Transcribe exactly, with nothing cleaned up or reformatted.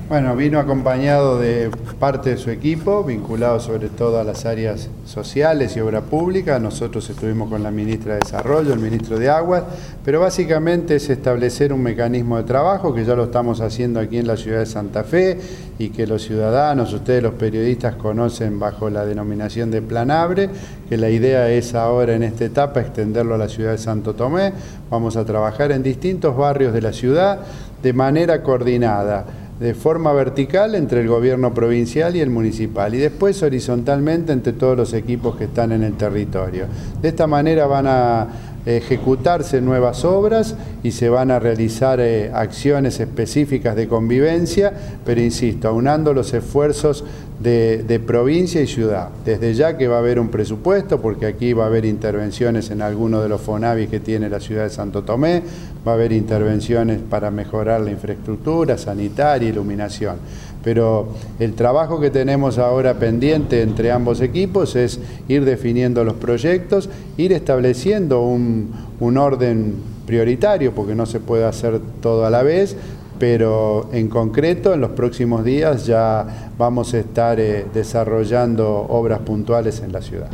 Bueno, vino acompañado de parte de su equipo, vinculado sobre todo a las áreas sociales y obra pública. Nosotros estuvimos con la ministra de Desarrollo, el ministro de Aguas, pero básicamente es establecer un mecanismo de trabajo que ya lo estamos haciendo aquí en la ciudad de Santa Fe y que los ciudadanos, ustedes los periodistas conocen bajo la denominación de Plan Abre, que la idea es ahora en esta etapa extenderlo a la ciudad de Santo Tomé. Vamos a trabajar en distintos barrios de la ciudad de manera coordinada, de forma vertical entre el gobierno provincial y el municipal y después horizontalmente entre todos los equipos que están en el territorio. De esta manera van a ejecutarse nuevas obras y se van a realizar eh, acciones específicas de convivencia, pero insisto, aunando los esfuerzos de, de provincia y ciudad. Desde ya que va a haber un presupuesto, porque aquí va a haber intervenciones en algunos de los FONAVI que tiene la ciudad de Santo Tomé, va a haber intervenciones para mejorar la infraestructura sanitaria, iluminación. Pero el trabajo que tenemos ahora pendiente entre ambos equipos es ir definiendo los proyectos, ir estableciendo un, un orden prioritario, porque no se puede hacer todo a la vez, pero en concreto en los próximos días ya vamos a estar eh, desarrollando obras puntuales en la ciudad.